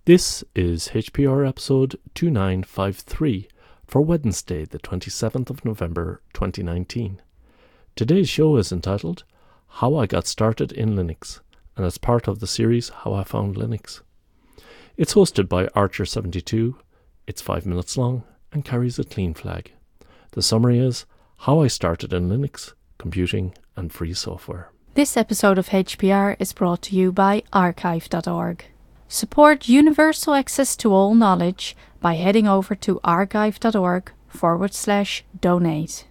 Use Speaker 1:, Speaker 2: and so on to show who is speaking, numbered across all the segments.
Speaker 1: This is HPR episode 2953 for Wednesday, the 27th of November 2019. Today's show is entitled How I Got Started in Linux, and as part of the series How I Found Linux. It's hosted by Archer72, it's 5 minutes long, and carries a clean flag. The summary is How I Started in Linux, Computing and Free Software.
Speaker 2: This episode of HPR is brought to you by archive.org. Support universal access to all knowledge by heading over to archive.org/donate.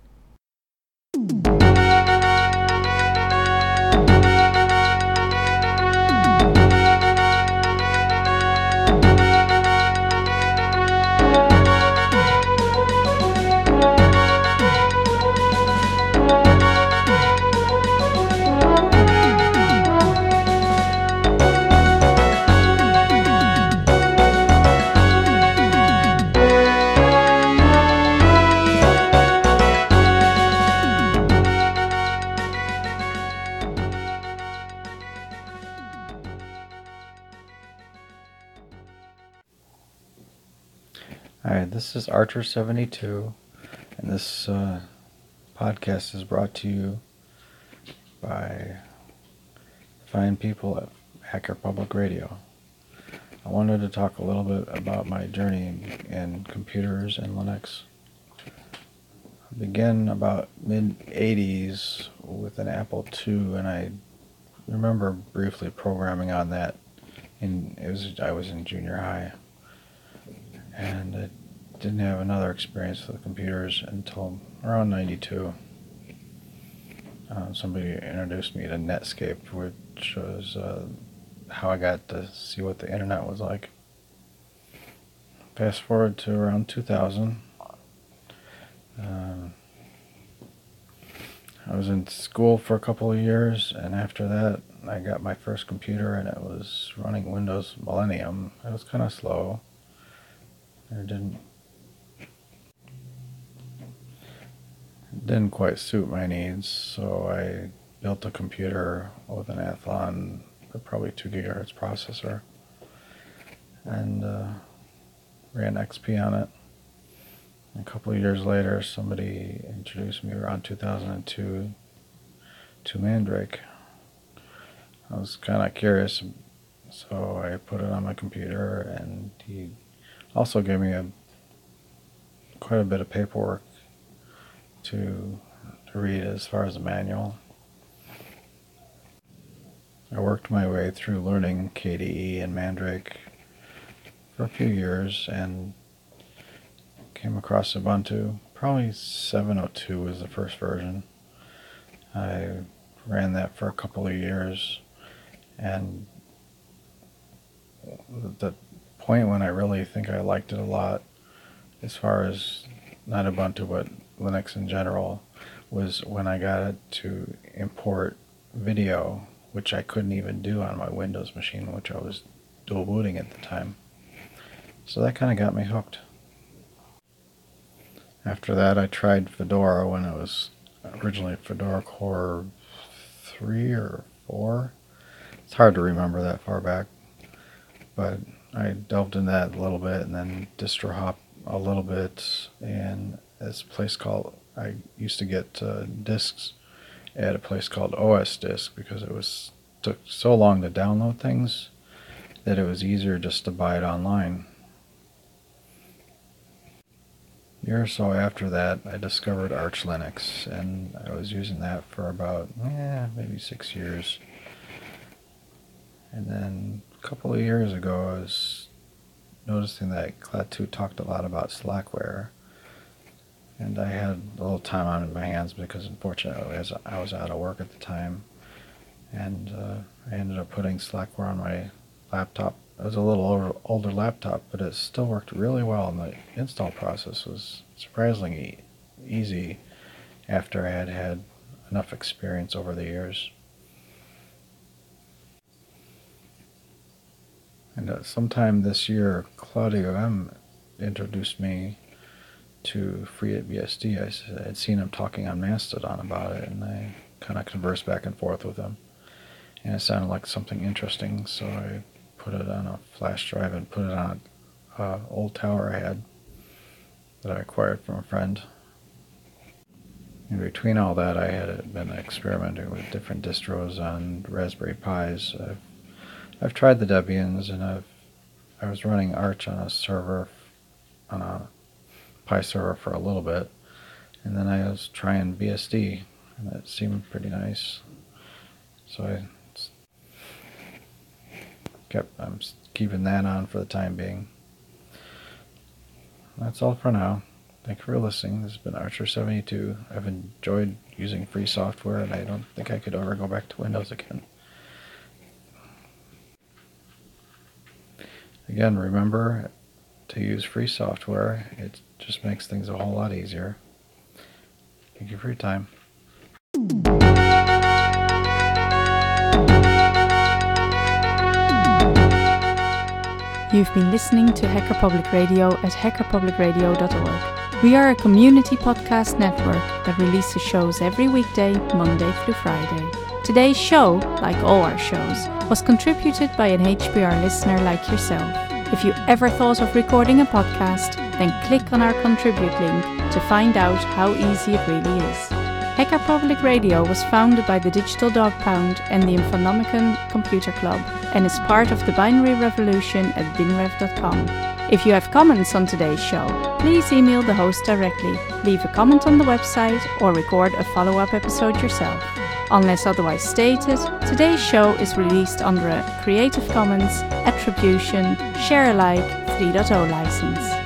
Speaker 3: Hi, this is Archer72, and this podcast is brought to you by fine people at Hacker Public Radio. I wanted to talk a little bit about my journey in computers and Linux. I began about mid-80s with an Apple II, and I remember briefly programming on that. I was in junior high. And I didn't have another experience with computers until around 92. Somebody introduced me to Netscape, which was how I got to see what the internet was like. Fast forward to around 2000. I was in school for a couple of years, and after that I got my first computer, and it was running Windows Millennium. It was kind of slow. It didn't quite suit my needs, so I built a computer with an Athlon, probably 2 gigahertz processor, and ran XP on it. A couple of years later, somebody introduced me around 2002 to Mandrake. I was kind of curious, so I put it on my computer, and he also gave me quite a bit of paperwork to read as far as the manual. I worked my way through learning KDE and Mandrake for a few years and came across Ubuntu. Probably 7.02 was the first version. I ran that for a couple of years, and the point when I really think I liked it a lot, as far as not Ubuntu but Linux in general, was when I got it to import video, which I couldn't even do on my Windows machine, which I was dual booting at the time. So that kind of got me hooked. After that I tried Fedora when it was originally Fedora Core 3 or 4. It's hard to remember that far back, but I delved in that a little bit, and then distro hop a little bit, and this place called, I used to get discs at a place called OS Disc, because it took so long to download things that it was easier just to buy it online. A year or so after that, I discovered Arch Linux, and I was using that for about maybe 6 years. And then a couple of years ago, I was noticing that Klaatu talked a lot about Slackware, and I had a little time on my hands because unfortunately I was out of work at the time, and I ended up putting Slackware on my laptop. It was a little older laptop, but it still worked really well, and the install process was surprisingly easy after I had had enough experience over the years. And sometime this year, Claudio M. introduced me to FreeBSD. I had seen him talking on Mastodon about it, and I kind of conversed back and forth with him. And it sounded like something interesting, so I put it on a flash drive and put it on an old tower I had that I acquired from a friend. In between all that, I had been experimenting with different distros on Raspberry Pis. I've tried the Debians, and I was running Arch on a server, on a Pi server for a little bit, and then I was trying BSD, and that seemed pretty nice. So I'm keeping that on for the time being. That's all for now. Thank you for listening. This has been Archer72. I've enjoyed using free software, and I don't think I could ever go back to Windows again. Again, remember to use free software. It just makes things a whole lot easier. Thank you for your time.
Speaker 2: You've been listening to Hacker Public Radio at hackerpublicradio.org. We are a community podcast network that releases shows every weekday, Monday through Friday. Today's show, like all our shows, was contributed by an HPR listener like yourself. If you ever thought of recording a podcast, then click on our contribute link to find out how easy it really is. Hacker Public Radio was founded by the Digital Dog Pound and the Infonomicon Computer Club and is part of the binary revolution at binrev.com. If you have comments on today's show, please email the host directly, leave a comment on the website, or record a follow-up episode yourself. Unless otherwise stated, today's show is released under a Creative Commons Attribution Share Alike 3.0 license.